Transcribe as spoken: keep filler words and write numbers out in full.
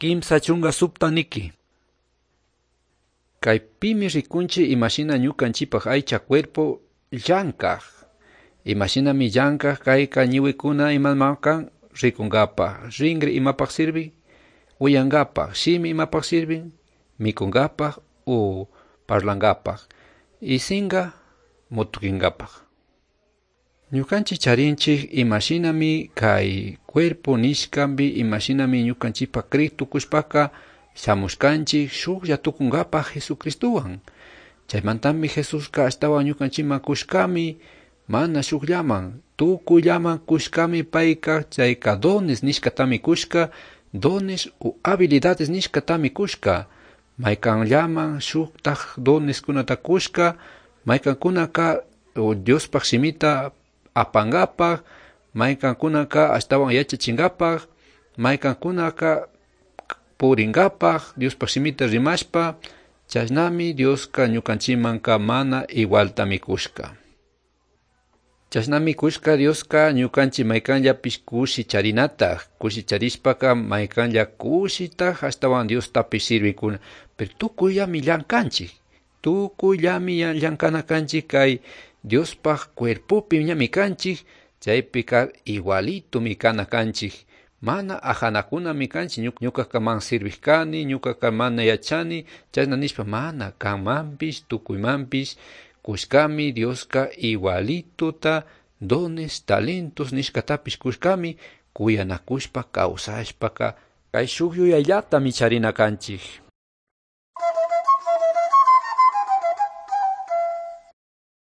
kimsa chunga subtaniki. Kay pimi rikunchi imashina ñukanchipaq aycha cuerpo llankaq. Imashinami llankaq kayka ñiwikuna imamankan rikunkapaq, rinri imapaq sirvi, uyankapaq, shimi imapaq sirvin, mikunkapaq u parlankapaq, isinka mutukinkapaq. Ñukanchik charinchik imashinami kay cuerpo nishkampi imashinami ñukanchikpak kritukushpaka shamushkanchik shuklla tukunkapaq Jesucristuwan. Chaymantami Jesuska ashtawan ñukanchikman kushkami mana shukllaman, tukullaman kushkami payka chayka dones nishkatami kushka, dones u habilidades nishkatami kushka. Maykanllaman shuktaq dones kunata kushka, maykankunaka Diospak shimita apankapaq, maykankunaka ashtawan yachachinkapaq, maykankunaka purinkapaq, Diospak shimita rimashpa, chashnami Dioska ñukanchikmanka mana igualtami kushka. Chashnami kushka Dioska ñukanchik maykanllapish kushi charinataq, kushi charishpaka maykanlla kushitaq ashtawan Diostapish sirvikuna, pero tukuyllami llankanchik, tukuyllami llankana kanchik kay Diospak cuerpopi ñami kanchik, chaypika igualitumi kana kanchik, mana ajanakunami kanchik, ñukaka man sirvikani, ñukaka mana yachani, chayna nishpa mana kanmanpish, tukuymanpish, kushkami Dioska igualituta dones, talentos nishkatapish kushkami kuyanakushpa kawsashpaka kay shuk yuyayllata charina kanchik.